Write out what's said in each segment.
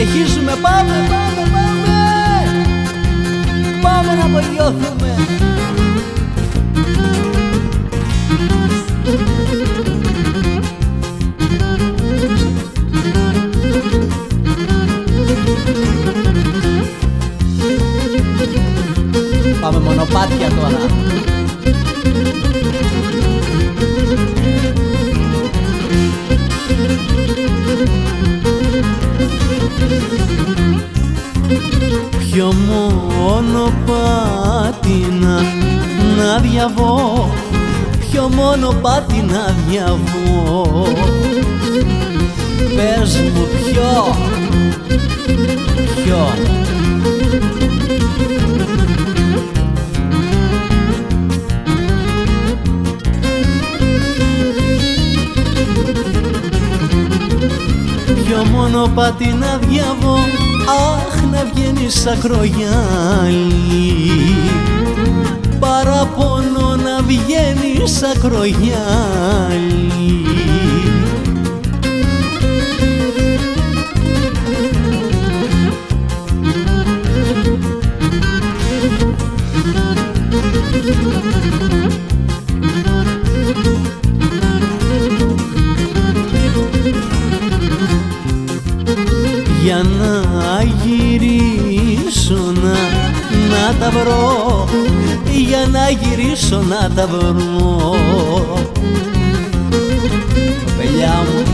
συνεχίσουμε, πάμε, πάμε, πάμε. Πάμε να απογειώθουμε. Πάμε μονοπάτια τώρα. Ποιο μονοπάτι να διαβώ, ποιο μονοπάτι να διαβώ. Πες μου ποιο. Ποιο μονοπάτι να διαβώ, αχ να βγαίνεις ακρογιάλι, παραπονώ να βγαίνεις ακρογιάλι. Για να γυρίσω να τα βρω, για να γυρίσω να τα βρω. Κοπελιά μου,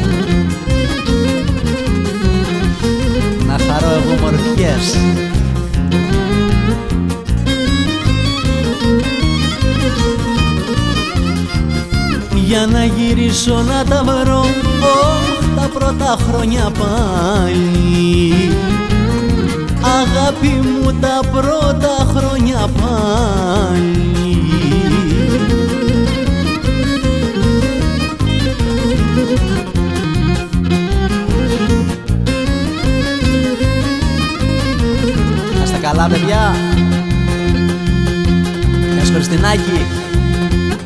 να χαρώ εγώ μορφιές. Για να γυρίσω να τα βρω, τα πρώτα χρόνια πάλι. Αγάπη μου, τα πρώτα χρόνια πάλι. Να είστε καλά παιδιά. Γεια σου Χριστινάκη.